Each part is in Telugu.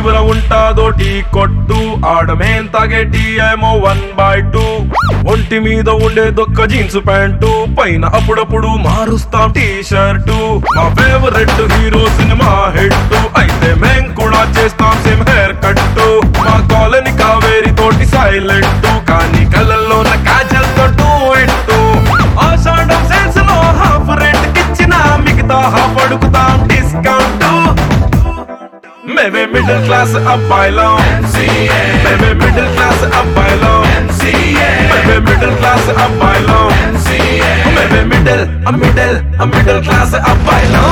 చివర ఉంటాదో టీ కొట్టు, ఆడమేం తాగే టీ ఏమో 1/2. ఒంటి మీద ఉండే దొక్క జీన్స్ ప్యాంటు, పైన అప్పుడప్పుడు మారుస్తాం టీ షర్టు. మా ఫేవరెట్ హీరో సినిమా హిట్, అయితే మేం కూడా చేస్తాం సేమ్ హెయిర్ కట్టు. మా కాలనీ కావేరి తోటి సైలెంట్, కానీ కళ్ళల్లోన కాజల్ తోటు ఇట్టు. ఆషాఢం సేల్స్ లో హాఫ్ రేట్ కిచ్చిన మిగతా హాఫ్ అడుగుతాం డిస్కౌంట్. మేమే మిడిల్ క్లాస్ అబ్బాయిలం, మేమే మిడిల్ క్లాస్ అబ్బాయిలం, మేమే మిడిల్ క్లాస్ అబ్బాయిలం, మేమే మిడిల్ క్లాస్ అబ్బాయిలం.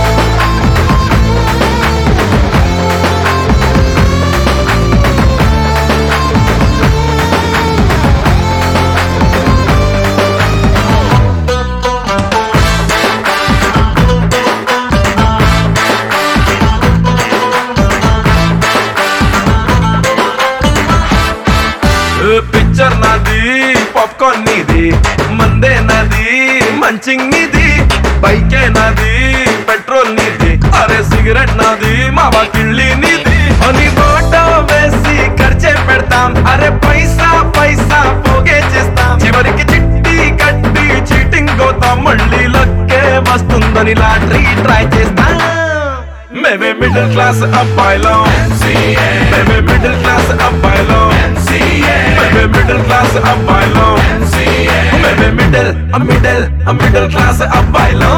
పిక్చర్ నాది, పాప్కార్న్ నీది, మందే నాది, మంచింగ్ నీది, బైకే నాది, పెట్రోల్ నీది, అరే సిగరెట్ నాది, మా కిళ్ళి నీది. అని ఫోటో వేసి ఖర్చే పెడతాం, అరే పైసా పైసా పోగే చేస్తాం. చివరికి చిట్టి కట్టి చీటింగ్ పోతాం, మళ్ళీ లక్కే వస్తుందని లాటరీ ట్రై చేస్తాం. మేమే మిడిల్ క్లాస్ అబ్బాయిలం, మేమే మిడిల్ క్లాస్ అబ్బాయిలం, మేమే మిడిల్ క్లాస్ అబ్బాయిలం, మేమే మిడిల్ క్లాస్ అబ్బాయిలం.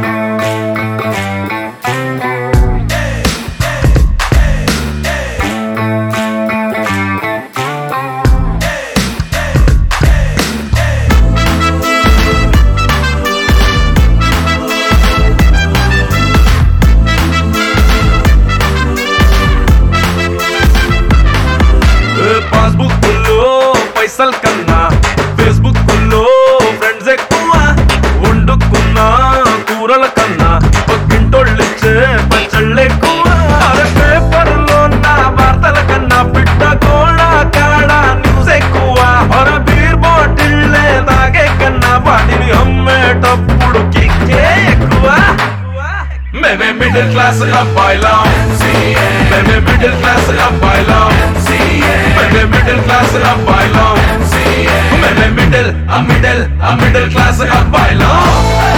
పాస్బుక్ లో పైసల్ కన్నా ఫేస్బుక్ లో ఫ్రెండ్స్ ఎక్కువ. వండుకున్న కూరల కన్నా పక్కింటోళ్ళిచ్చే పచ్చళ్ళు ఎక్కువ. అరే పేపర్ లో నా వార్తల కన్నా పిట్ట గోళ కాడ న్యూస్ ఎక్కువ. అరే బీర్ బాటిల్ తాగే కన్నా వాటిని అమ్మేటప్పుడు కిక్కే ఎక్కువ. మేమే మిడిల్ క్లాస్ అబ్బాయిలం, మేమే మిడిల్ క్లాస్ అబ్బాయిలం, మేమే మిడిల్ క్లాస్ అబ్బాయిలం, మేమే మిడిల్ క్లాస్ అబ్బాయిలం.